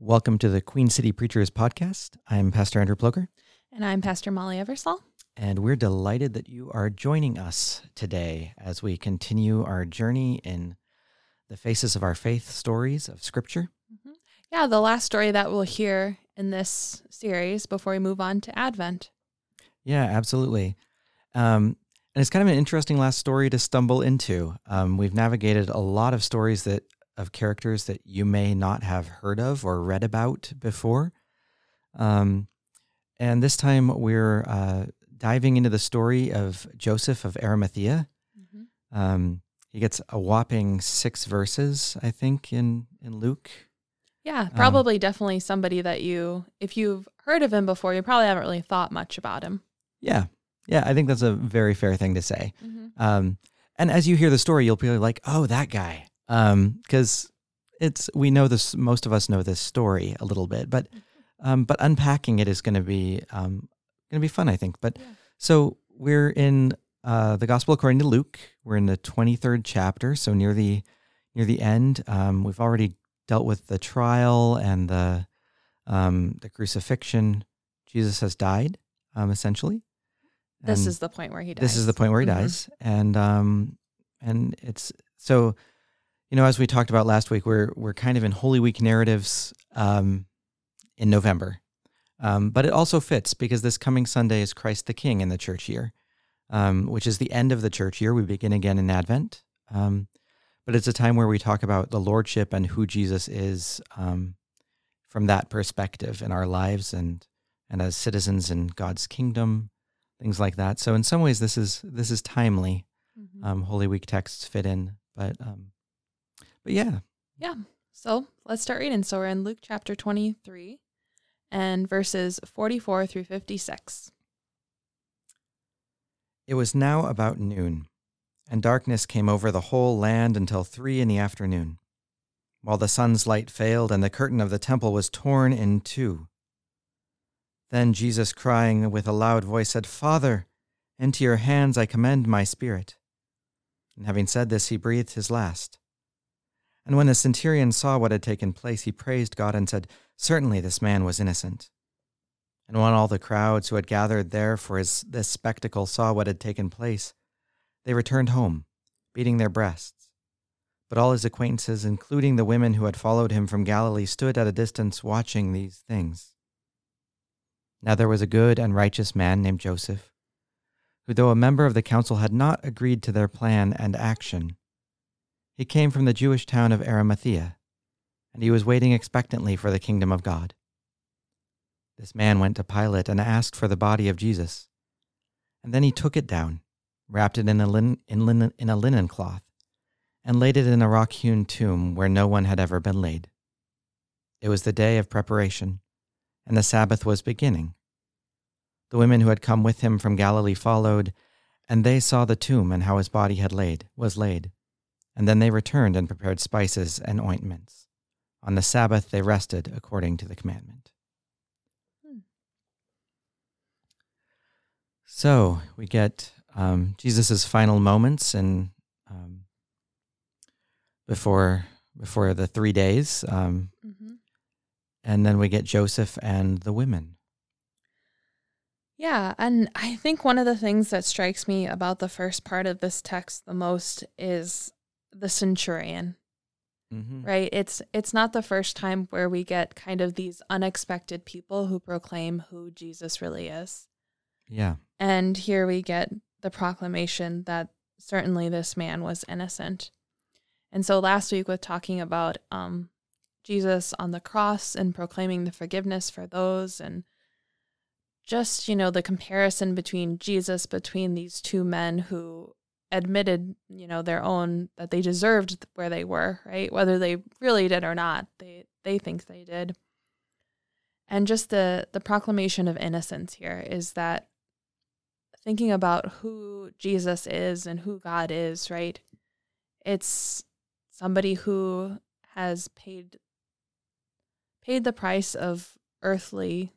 Welcome to the Queen City Preachers podcast. I'm Pastor Andrew Ploger. And I'm Pastor Molly Eversole. And we're delighted that you are joining us today as we continue our journey in the Faces of Our Faith stories of Scripture. Mm-hmm. Yeah, the last story that we'll hear in this series before we move on to Advent. Yeah, absolutely. And it's kind of an interesting last story to stumble into. We've navigated a lot of stories of characters that you may not have heard of or read about before. And this time we're diving into the story of Joseph of Arimathea. Mm-hmm. He gets a whopping 6 verses, I think, in Luke. Yeah, probably definitely somebody that if you've heard of him before, you probably haven't really thought much about him. Yeah, I think that's a very fair thing to say. Mm-hmm. And as you hear the story, you'll be like, oh, that guy. Because we know this, most of us know this story a little bit, but unpacking it is going to be fun, I think. But So we're in the Gospel according to Luke. We're in the 23rd chapter, so near the end. We've already dealt with the trial and the crucifixion. Jesus has died, essentially. This is the point where he dies. This is the point where he dies, and it's so. As we talked about last week, we're kind of in Holy Week narratives in November. But it also fits because this coming Sunday is Christ the King in the church year, which is the end of the church year. We begin again in Advent. But it's a time where we talk about the Lordship and who Jesus is from that perspective in our lives and as citizens in God's kingdom, things like that. So in some ways, this is timely. Mm-hmm. Holy Week texts fit in, but yeah. Yeah. So let's start reading. So we're in Luke chapter 23 and verses 44 through 56. It was now about noon, and darkness came over the whole land until 3 p.m, while the sun's light failed and the curtain of the temple was torn in two. Then Jesus, crying with a loud voice, said, "Father, into your hands I commend my spirit." And having said this, he breathed his last. And when the centurion saw what had taken place, he praised God and said, "Certainly this man was innocent." And when all the crowds who had gathered there for this spectacle saw what had taken place, they returned home, beating their breasts. But all his acquaintances, including the women who had followed him from Galilee, stood at a distance watching these things. Now there was a good and righteous man named Joseph, who, though a member of the council, had not agreed to their plan and action. He came from the Jewish town of Arimathea, and he was waiting expectantly for the kingdom of God. This man went to Pilate and asked for the body of Jesus. And then he took it down, wrapped it in a linen cloth, and laid it in a rock-hewn tomb where no one had ever been laid. It was the day of preparation, and the Sabbath was beginning. The women who had come with him from Galilee followed, and they saw the tomb and how his body was laid. And then they returned and prepared spices and ointments. On the Sabbath they rested according to the commandment. So we get Jesus' final moments and before the 3 days, and then we get Joseph and the women. Yeah, and I think one of the things that strikes me about the first part of this text the most is the centurion, right? It's not the first time where we get kind of these unexpected people who proclaim who Jesus really is. Yeah. And here we get the proclamation that certainly this man was innocent. And so last week with talking about Jesus on the cross and proclaiming the forgiveness for those and just, the comparison between these two men who admitted, their own, that they deserved where they were, right? Whether they really did or not, they think they did. And just the proclamation of innocence here is that thinking about who Jesus is and who God is, right? It's somebody who has paid the price of earthly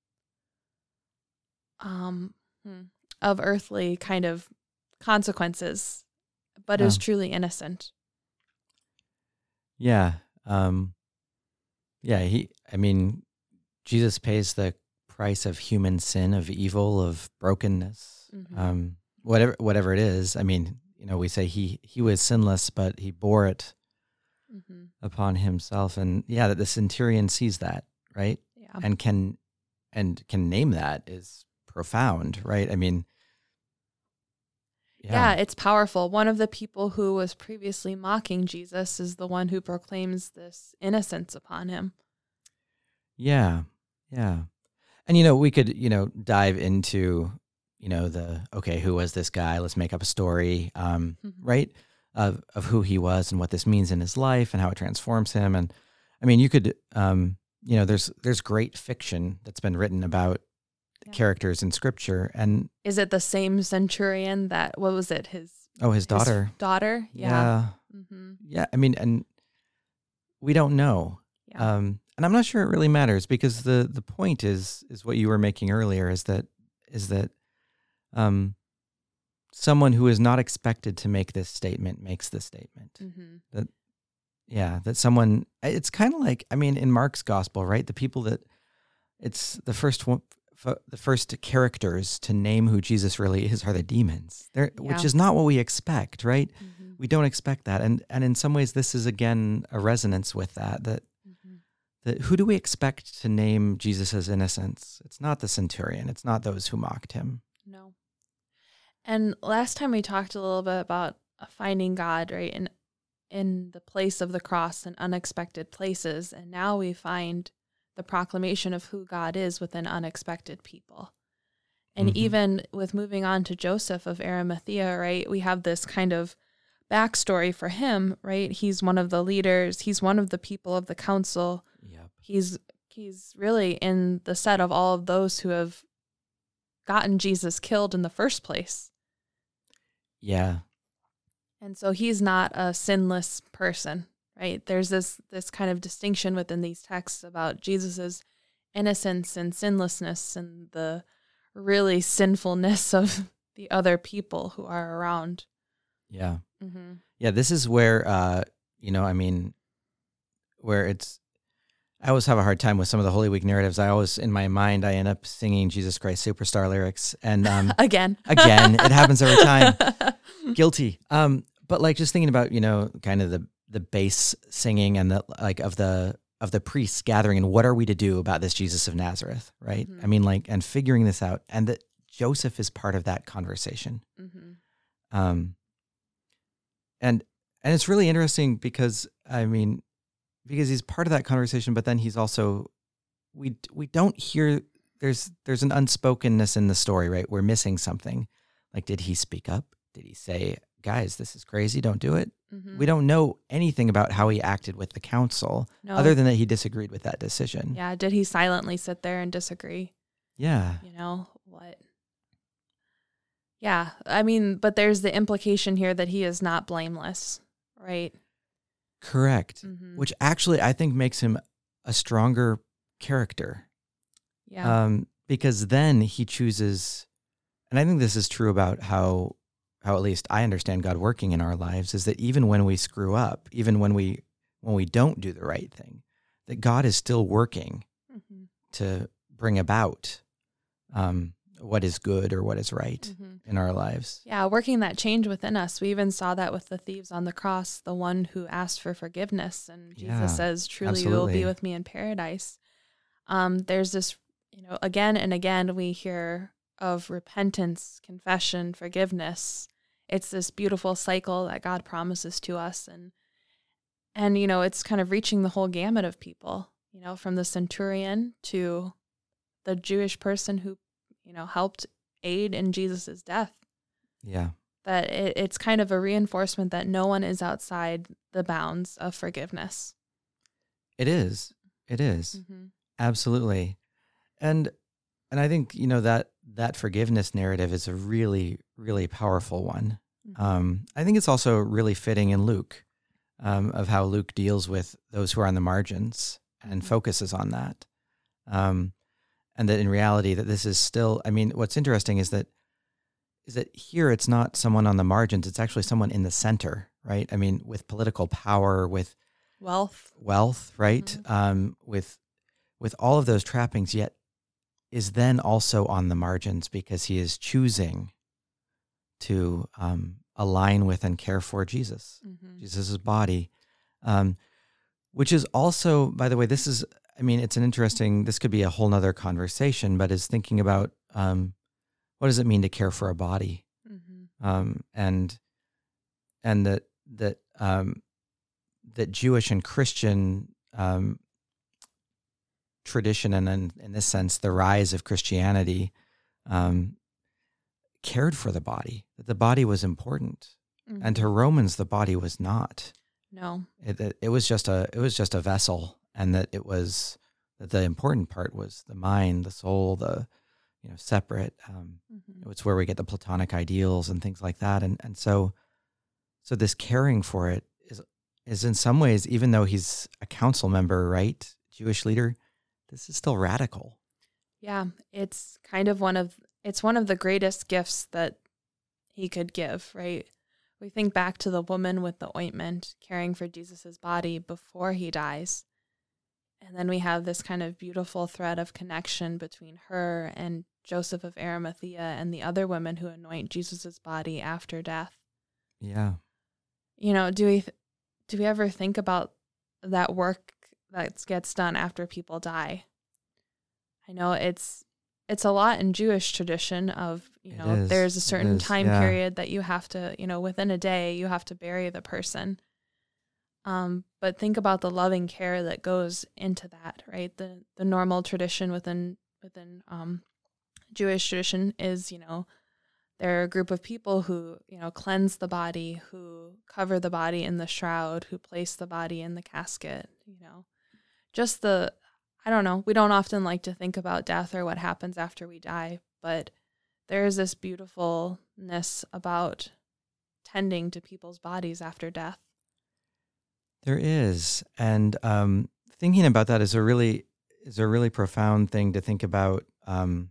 kind of consequences, but is truly innocent. Yeah. Yeah, Jesus pays the price of human sin, of evil, of brokenness, whatever it is. I mean, we say he was sinless, but he bore it upon himself. And yeah, that the centurion sees that, right? Yeah. And can name that is profound, right? I mean, yeah, it's powerful. One of the people who was previously mocking Jesus is the one who proclaims this innocence upon him. Yeah. Yeah. And, we could, dive into, who was this guy? Let's make up a story, right? Of who he was and what this means in his life and how it transforms him. And I mean, you could, there's great fiction that's been written about characters in Scripture. And is it the same centurion that, what was it? His daughter. His daughter? Yeah. Yeah. I mean, and we don't know. Yeah. And I'm not sure it really matters, because the point is what you were making earlier, is that someone who is not expected to make this statement makes the statement. That someone, it's kind of like, I mean, in Mark's gospel, right? The people that, it's the first characters to name who Jesus really is are the demons, which is not what we expect, right? We don't expect that. And in some ways, this is, again, a resonance with that who do we expect to name Jesus' innocence? It's not the centurion. It's not those who mocked him. No. And last time we talked a little bit about finding God, right, in the place of the cross in unexpected places. And now we find the proclamation of who God is within unexpected people. And even with moving on to Joseph of Arimathea, right, we have this kind of backstory for him, right? He's one of the leaders. He's one of the people of the council. Yep. He's really in the set of all of those who have gotten Jesus killed in the first place. Yeah. And so he's not a sinless person, right? There's this kind of distinction within these texts about Jesus's innocence and sinlessness and the really sinfulness of the other people who are around. Yeah. Yeah, this is where, where it's, I always have a hard time with some of the Holy Week narratives. In my mind, I end up singing Jesus Christ Superstar lyrics. And again, it happens every time. Guilty. But like just thinking about, kind of the bass singing and of the priests gathering and what are we to do about this Jesus of Nazareth, right? I mean, and figuring this out, and that Joseph is part of that conversation. And it's really interesting because he's part of that conversation, but then he's also, we don't hear, there's an unspokenness in the story, right? We're missing something. Like, did he speak up? Did he say, guys, this is crazy, don't do it? We don't know anything about how he acted with the council, other than that he disagreed with that decision. Yeah, did he silently sit there and disagree? Yeah. What? Yeah, I mean, but there's the implication here that he is not blameless, right? Correct. Which actually I think makes him a stronger character. Yeah. Because then he chooses, and I think this is true about how at least I understand God working in our lives, is that even when we screw up, even when we don't do the right thing, that God is still working to bring about what is good or what is right in our lives. Yeah, working that change within us. We even saw that with the thieves on the cross, the one who asked for forgiveness. And Jesus says, truly you will be with me in paradise. There's this, again and again, we hear of repentance, confession, forgiveness. It's this beautiful cycle that God promises to us. And it's kind of reaching the whole gamut of people, from the centurion to the Jewish person who, helped aid in Jesus's death. Yeah. That it's kind of a reinforcement that no one is outside the bounds of forgiveness. It is. Absolutely. And I think, that forgiveness narrative is a really, really powerful one. I think it's also really fitting in Luke, of how Luke deals with those who are on the margins and focuses on that. And that in reality that this is still, what's interesting is that here it's not someone on the margins, it's actually someone in the center, right? With political power, with wealth, right? Mm-hmm. With all of those trappings, yet is then also on the margins because he is choosing to align with and care for Jesus, Mm-hmm. Jesus's body, which is also, by the way, it's an interesting, this could be a whole nother conversation, but is thinking about what does it mean to care for a body? Mm-hmm. And that Jewish and Christian tradition, and then in this sense, the rise of Christianity, cared for the body, that the body was important. Mm-hmm. And to Romans, the body was not. No. It was just a vessel, and that the important part was the mind, the soul, separate. Mm-hmm. It's where we get the Platonic ideals and things like that. And so this caring for it is in some ways, even though he's a council member, right, Jewish leader, this is still radical. Yeah, it's kind of one of the greatest gifts that he could give, right? We think back to the woman with the ointment caring for Jesus's body before he dies. And then we have this kind of beautiful thread of connection between her and Joseph of Arimathea and the other women who anoint Jesus's body after death. Yeah. Do we ever think about that work that gets done after people die? I know it's a lot in Jewish tradition of, there's a certain time period that you have to, within a day, you have to bury the person. But think about the loving care that goes into that, right? The normal tradition within Jewish tradition is, there are a group of people who, cleanse the body, who cover the body in the shroud, who place the body in the casket, just I don't know. We don't often like to think about death or what happens after we die, but there is this beautifulness about tending to people's bodies after death. There is. And thinking about that is a really profound thing to think about. I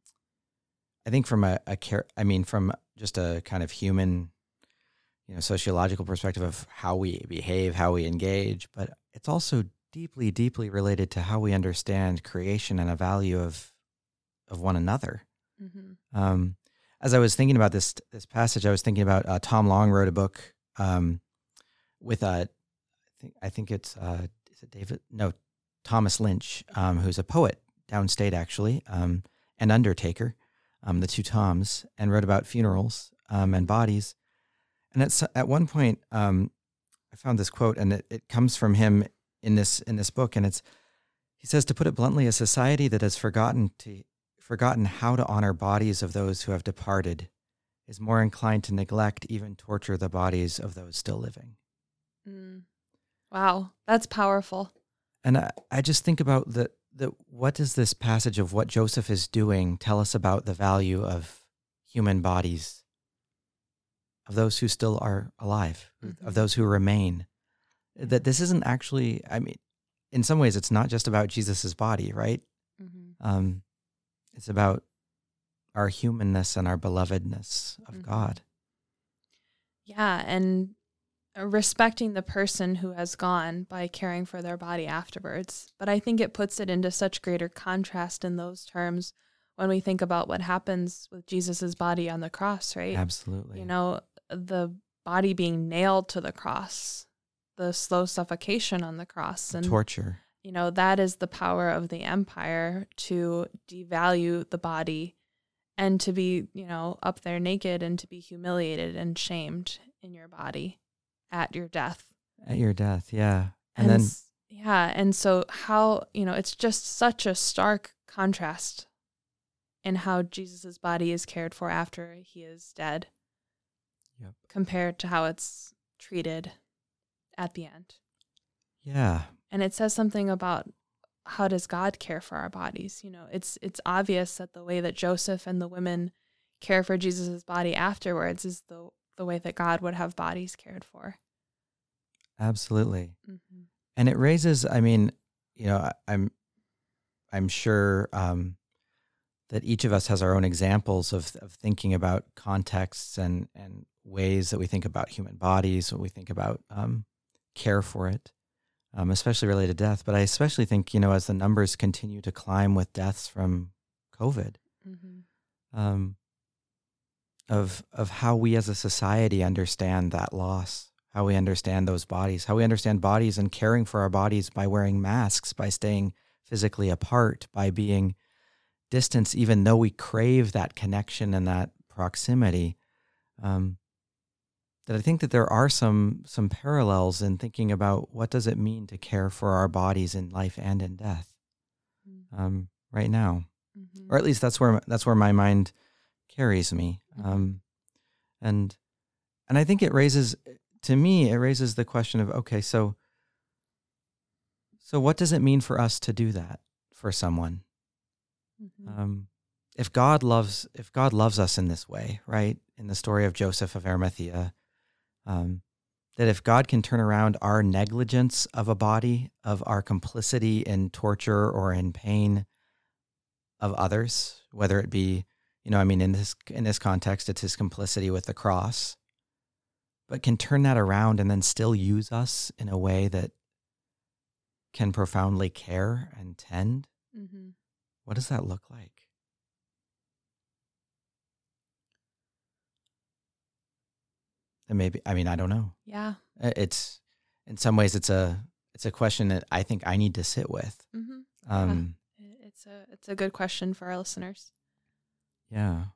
think from from just a kind of human, sociological perspective of how we behave, how we engage, but it's also deeply, deeply related to how we understand creation and a value of one another. Mm-hmm. As I was thinking about this passage, I was thinking about Tom Long wrote a book with I think it's is it David? No, Thomas Lynch, who's a poet downstate actually, and undertaker, the two Toms, and wrote about funerals and bodies. And at one point, I found this quote, and it comes from him in this book, and he says, to put it bluntly, a society that has forgotten how to honor bodies of those who have departed is more inclined to neglect, even torture the bodies of those still living. Wow, that's powerful. And I just think about what does this passage of what Joseph is doing tell us about the value of human bodies, of those who still are alive, Mm-hmm. of those who remain? That this isn't actually, in some ways, it's not just about Jesus's body, right? Mm-hmm. It's about our humanness and our belovedness of Mm-hmm. God. Yeah, and respecting the person who has gone by caring for their body afterwards. But I think it puts it into such greater contrast in those terms when we think about what happens with Jesus's body on the cross, right? Absolutely. The body being nailed to the cross, the slow suffocation on the cross, and torture. That is the power of the empire to devalue the body and to be, up there naked and to be humiliated and shamed in your body at your death. At your death, yeah. And so how, it's just such a stark contrast in how Jesus's body is cared for after he is dead. Yep. Compared to how it's treated at the end. Yeah. And it says something about how does God care for our bodies? It's obvious that the way that Joseph and the women care for Jesus's body afterwards is the way that God would have bodies cared for. Absolutely. Mm-hmm. And it raises, I'm sure that each of us has our own examples of thinking about contexts and ways that we think about human bodies, what we think about care for it. especially related to death. But I especially think, as the numbers continue to climb with deaths from COVID, of how we as a society understand that loss, how we understand those bodies, how we understand bodies and caring for our bodies by wearing masks, by staying physically apart, by being distanced, even though we crave that connection and that proximity. That I think that there are some parallels in thinking about what does it mean to care for our bodies in life and in death, right now, or at least that's where my mind carries me, and I think it raises the question of, okay, so what does it mean for us to do that for someone? If God loves us in this way, right? In the story of Joseph of Arimathea, that if God can turn around our negligence of a body, of our complicity in torture or in pain of others, whether it be, in this context, it's his complicity with the cross, but can turn that around and then still use us in a way that can profoundly care and tend. What does that look like? And maybe, I don't know. Yeah. It's, in some ways, it's a question that I think I need to sit with. It's a good question for our listeners. Yeah.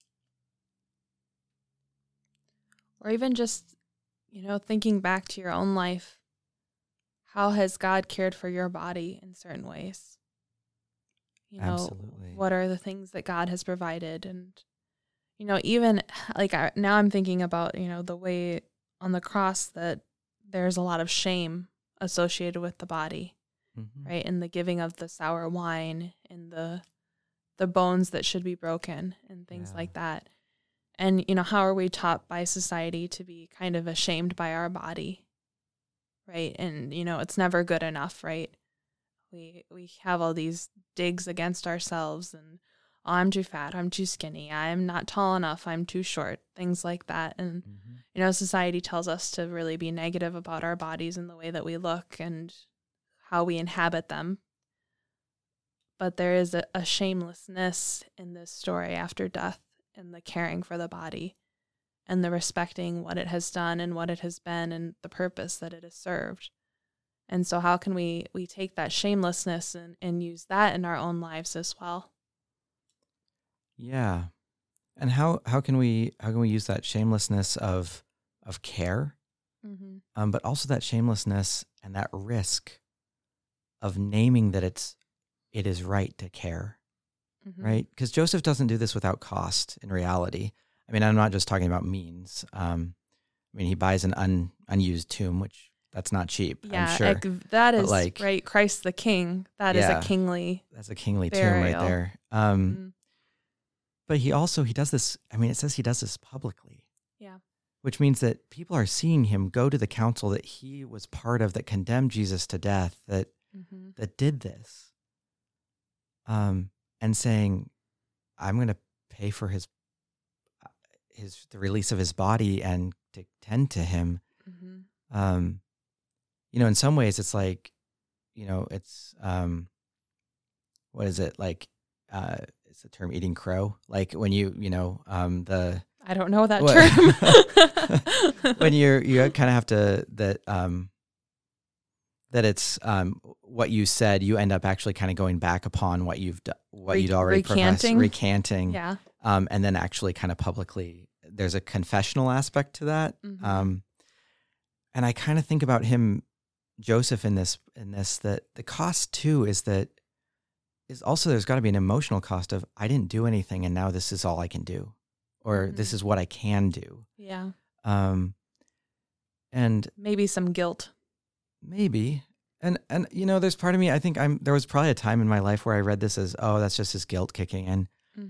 Or even just, thinking back to your own life. How has God cared for your body in certain ways? Absolutely. What are the things that God has provided? And, even like now I'm thinking about, the way on the cross that there's a lot of shame associated with the body, right? And the giving of the sour wine and the bones that should be broken and things like that. And, how are we taught by society to be kind of ashamed by our body, right? And, it's never good enough, right? We have all these digs against ourselves and, oh, I'm too fat, I'm too skinny, I'm not tall enough, I'm too short, things like that. And, society tells us to really be negative about our bodies and the way that we look and how we inhabit them. But there is a shamelessness in this story after death and the caring for the body and the respecting what it has done and what it has been and the purpose that it has served. And so how can we take that shamelessness and use that in our own lives as well? Yeah. And how can we use that shamelessness of care, but also that shamelessness and that risk of naming that it is right to care, right? Because Joseph doesn't do this without cost in reality. I'm not just talking about means. He buys an unused tomb, which that's not cheap, yeah, I'm sure. That is right. Christ the King. That's a kingly tomb right there. But he does this. It says he does this publicly. Yeah. Which means that people are seeing him go to the council that he was part of, that condemned Jesus to death, that did this, and saying, "I'm going to pay for the release of his body and to tend to him." In some ways, it's like, it's what is it like? It's the term "eating crow." Like when I don't know that term. When you kind of have to that it's what you said, you end up actually kind of going back upon what you'd already recanting. Yeah. And then actually kind of publicly, there's a confessional aspect to that. And I kind of think about Joseph in this, that the cost too is also there's got to be an emotional cost of, I didn't do anything and now this is all I can do, or this is what I can do. Yeah. And maybe some guilt. Maybe. And there's part of me, I think there was probably a time in my life where I read this as, oh, that's just his guilt kicking in.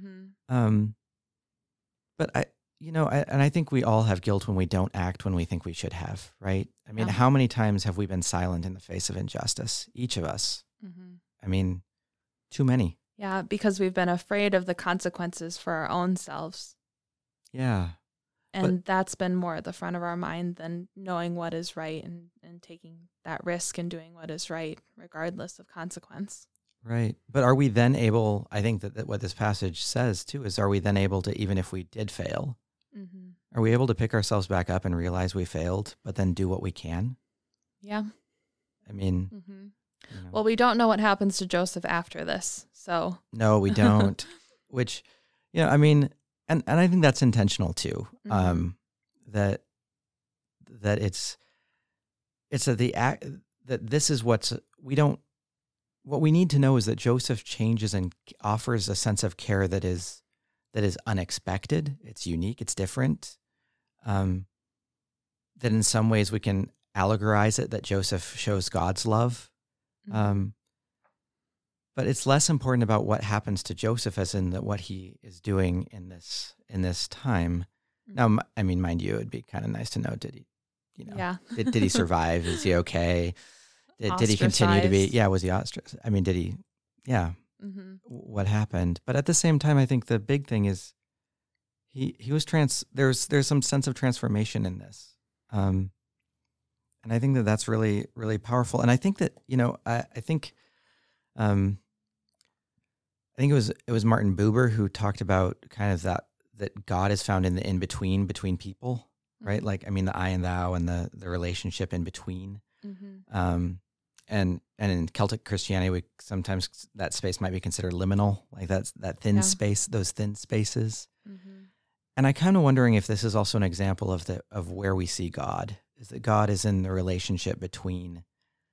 But I think we all have guilt when we don't act when we think we should have, right? How many times have we been silent in the face of injustice? Each of us. Too many. Yeah, because we've been afraid of the consequences for our own selves. Yeah. And that's been more at the front of our mind than knowing what is right and taking that risk and doing what is right, regardless of consequence. Right. But are we then able, I think that what this passage says too, is are we then able to, even if we did fail, are we able to pick ourselves back up and realize we failed, but then do what we can? Yeah. I mean, well, we don't know what happens to Joseph after this. So no, we don't, which, I mean, and I think that's intentional too. That it's that this is what we need to know is that Joseph changes and offers a sense of care that is unexpected. It's unique. It's different. That in some ways we can allegorize it, that Joseph shows God's love. But it's less important about what happens to Joseph as in what he is doing in this time. Now, I mean, mind you, it'd be kind of nice to know, did he, did he survive? Is he okay? Did he continue to be, was he ostracized? I mean, did he, what happened? But at the same time, I think the big thing is he was there's some sense of transformation in this. And I think that that's really, really powerful. And I think that, I think it was Martin Buber who talked about kind of that God is found in the in-between between people, right? Like, I mean, the I and thou and the relationship in between. And in Celtic Christianity, sometimes that space might be considered liminal, like that thin space, those thin spaces. And I kind of wondering if this is also an example of where we see God, is that God is in the relationship between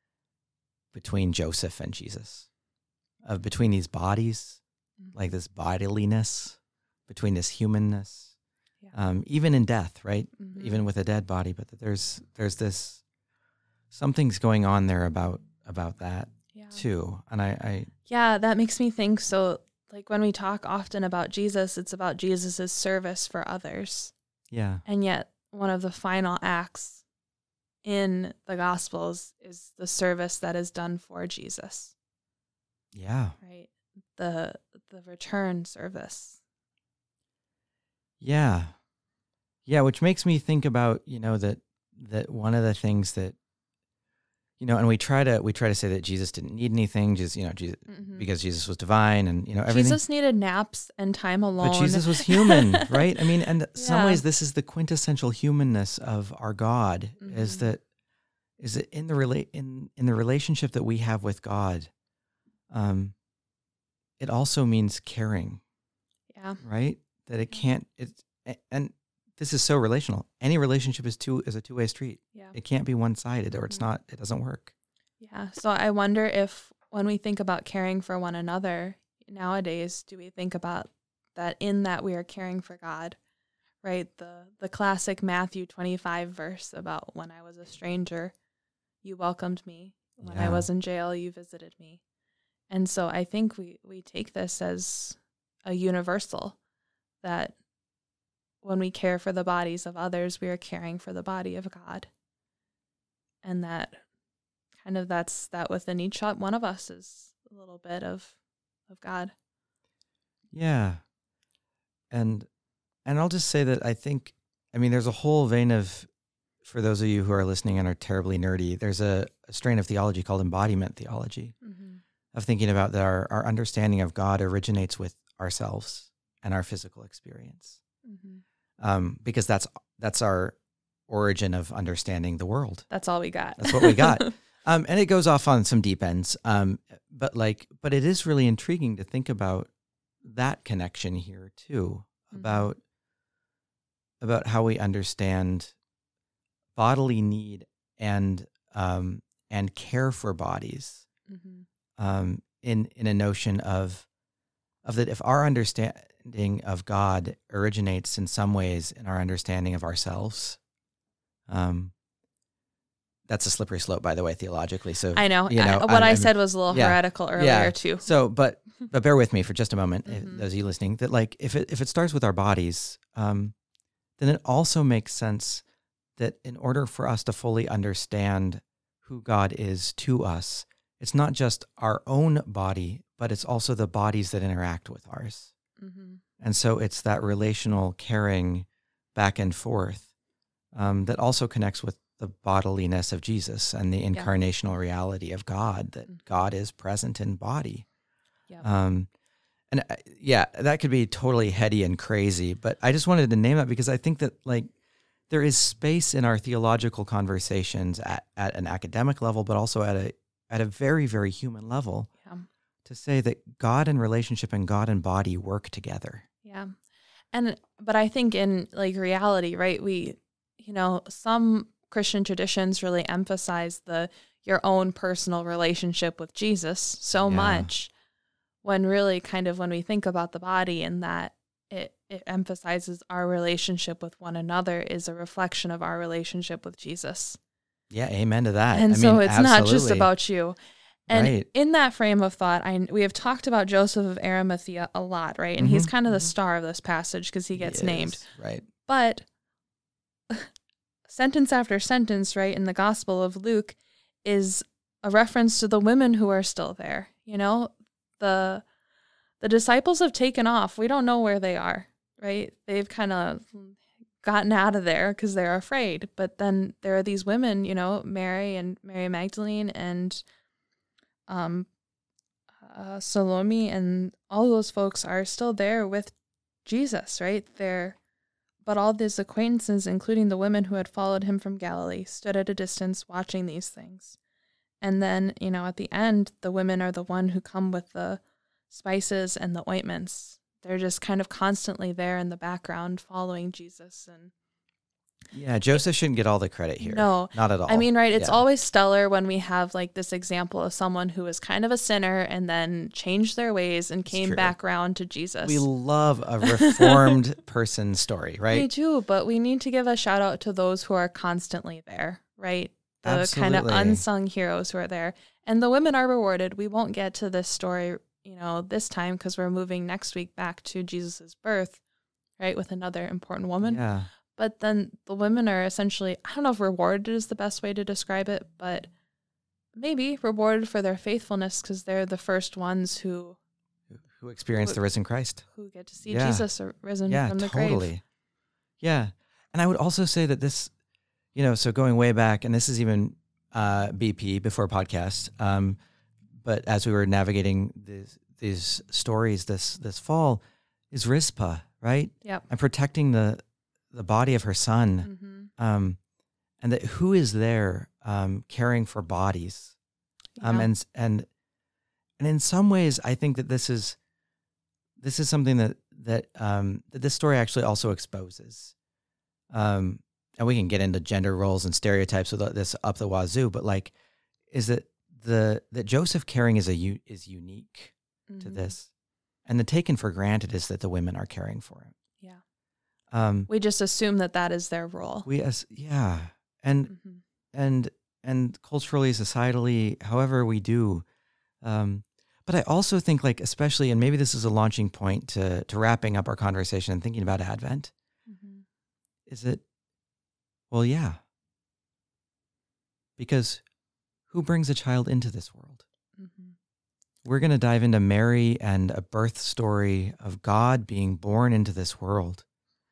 Joseph and Jesus, between these bodies, like this bodiliness, between this humanness, even in death, right? Even with a dead body, but that there's this, something's going on there about that too. And that makes me think. So like when we talk often about Jesus, it's about Jesus's service for others. Yeah. And yet one of the final acts in the Gospels is the service that is done for Jesus. Yeah. Right. The return service. Yeah. Yeah. Which makes me think about, that one of the things that, and we try to say that Jesus didn't need anything, just, Jesus, because Jesus was divine and, everything. Jesus needed naps and time alone. But Jesus was human, right? I mean, and in some ways this is the quintessential humanness of our God, is that in the relationship that we have with God, it also means caring. Yeah. Right? That and this is so relational. Any relationship is a two-way street. Yeah. It can't be one-sided or it doesn't work. Yeah. So I wonder if when we think about caring for one another nowadays, do we think about that in that we are caring for God, right? The classic Matthew 25 verse about when I was a stranger, you welcomed me. When I was in jail, you visited me. And so I think we take this as a universal, that when we care for the bodies of others, we are caring for the body of God. And that kind of that within each one of us is a little bit of God. Yeah. And I'll just say that I think, there's a whole vein of, for those of you who are listening and are terribly nerdy, there's a strain of theology called embodiment theology, of thinking about that our understanding of God originates with ourselves and our physical experience. Because that's our origin of understanding the world. That's all we got. That's what we got. And it goes off on some deep ends. But it is really intriguing to think about that connection here too, about how we understand bodily need and care for bodies, in a notion of that if our understanding of God originates in some ways in our understanding of ourselves, that's a slippery slope, by the way, theologically. So I know, what I said was a little heretical earlier too. So, but bear with me for just a moment, those of you listening, that like if it starts with our bodies, then it also makes sense that in order for us to fully understand who God is to us, it's not just our own body, but it's also the bodies that interact with ours. And so it's that relational caring back and forth that also connects with the bodiliness of Jesus and the incarnational reality of God, that God is present in body. Yep. And that could be totally heady and crazy, but I just wanted to name that because I think that like there is space in our theological conversations at an academic level, but also at a very, very human level to say that God and relationship and God and body work together. Yeah. But I think in like reality, right, some Christian traditions really emphasize your own personal relationship with Jesus so much, when really kind of when we think about the body and that it emphasizes our relationship with one another is a reflection of our relationship with Jesus. Yeah, amen to that. And so it's not just about you. And in that frame of thought, we have talked about Joseph of Arimathea a lot, right? And he's kind of the star of this passage because he gets named. Right. But sentence after sentence, right, in the Gospel of Luke is a reference to the women who are still there. You know, the disciples have taken off. We don't know where they are, right? They've kind of gotten out of there because they're afraid. But then there are these women, Mary and Mary Magdalene and Salome, and all those folks are still there with Jesus, right? But all these acquaintances, including the women who had followed him from Galilee, stood at a distance watching these things. And then, at the end, the women are the one who come with the spices and the ointments. They're just kind of constantly there in the background following Jesus. And yeah, Joseph shouldn't get all the credit here. No. Not at all. I mean, right, it's always stellar when we have like this example of someone who was kind of a sinner and then changed their ways and came back around to Jesus. We love a reformed person story, right? We do, but we need to give a shout out to those who are constantly there, right? The kind of unsung heroes who are there. And the women are rewarded. We won't get to this story, this time because we're moving next week back to Jesus's birth, right, with another important woman. Yeah. But then the women are essentially, I don't know if rewarded is the best way to describe it, but maybe rewarded for their faithfulness because they're the first ones who experienced the risen Christ. Who get to see Jesus risen from the grave. Yeah. And I would also say that this, so going way back, and this is even BP before podcast, but as we were navigating these stories this fall, is Rizpah, right? Yep. And protecting the body of her son, and that who is there caring for bodies, and in some ways, I think that this is something that this story actually also exposes, and we can get into gender roles and stereotypes with this up the wazoo, but like, is that that Joseph caring is unique to this, and the taken for granted is that the women are caring for him. We just assume that is their role. And culturally, societally, however we do. But I also think, like, especially, and maybe this is a launching point to wrapping up our conversation and thinking about Advent, is it, because who brings a child into this world? We're going to dive into Mary and a birth story of God being born into this world.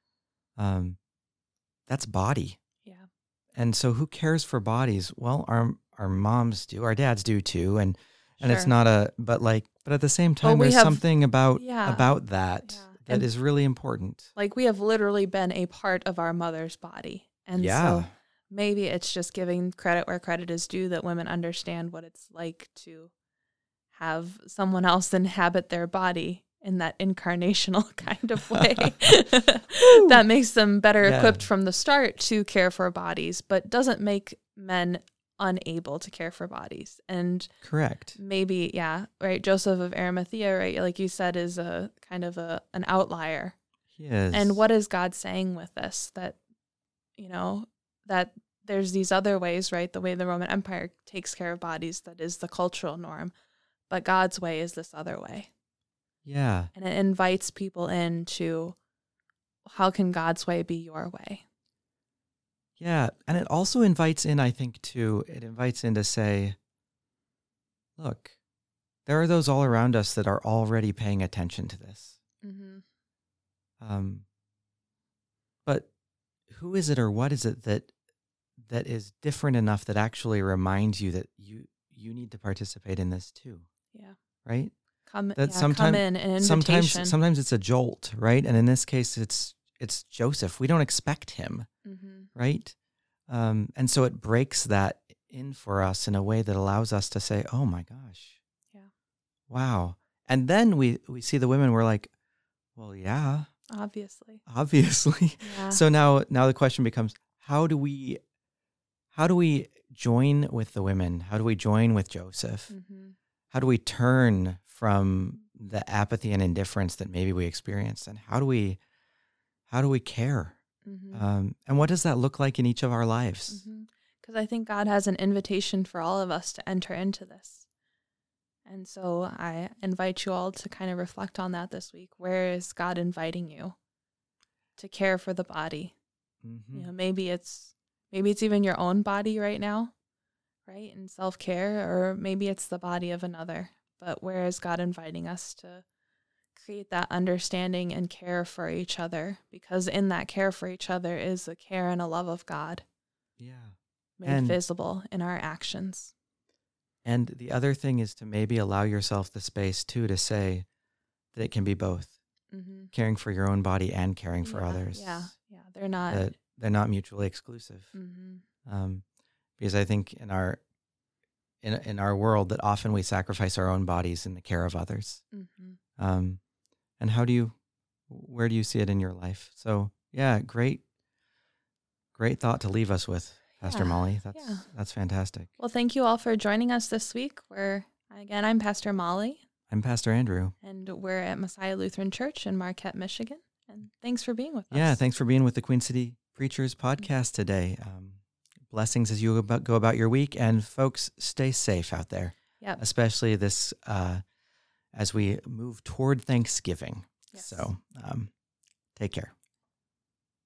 That's body. Yeah. And so who cares for bodies? Well, our moms do, our dads do too. And it's not but at the same time, there's something about that is really important. Like we have literally been a part of our mother's body. And so maybe it's just giving credit where credit is due that women understand what it's like to have someone else inhabit their body in that incarnational kind of way that makes them better equipped from the start to care for bodies, but doesn't make men unable to care for bodies. And correct. Maybe, right. Joseph of Arimathea, right, like you said, is a kind of an outlier. He is. And what is God saying with this? That, that there's these other ways, right? The way the Roman Empire takes care of bodies, that is the cultural norm. But God's way is this other way. Yeah. And it invites people into how can God's way be your way? Yeah. And it also invites in, I think, to say, look, there are those all around us that are already paying attention to this. But who is it or what is it that is different enough that actually reminds you that you need to participate in this too? Yeah. Right? Come That come in, an invitation. Sometimes it's a jolt, right? And in this case, it's Joseph. We don't expect him, right? And so it breaks that in for us in a way that allows us to say, "Oh my gosh, Yeah, wow!" And then we see the women. We're like, "Well, yeah, obviously." Yeah. So now the question becomes, how do we join with the women? How do we join with Joseph? How do we turn from the apathy and indifference that maybe we experienced, and how do we care? And what does that look like in each of our lives? Because I think God has an invitation for all of us to enter into this. And so I invite you all to kind of reflect on that this week. Where is God inviting you to care for the body? Maybe it's even your own body right now, right? In self-care, or maybe it's the body of another. But where is God inviting us to create that understanding and care for each other? Because in that care for each other is the care and a love of God. Yeah. Made visible in our actions. And the other thing is to maybe allow yourself the space too to say that it can be both. Caring for your own body and caring for others. Yeah. They're not mutually exclusive. Because I think in our world that often we sacrifice our own bodies in the care of others. And where do you see it in your life? So yeah, great thought to leave us with, Pastor Molly. That's fantastic. Well, thank you all for joining us this week. I'm Pastor Molly. I'm Pastor Andrew. And we're at Messiah Lutheran Church in Marquette, Michigan. And thanks for being with us. Yeah, thanks for being with the Queen City Preachers podcast today. Blessings as you go about your week. And folks, stay safe out there. Yep. Especially this as we move toward Thanksgiving. Yes. So take care.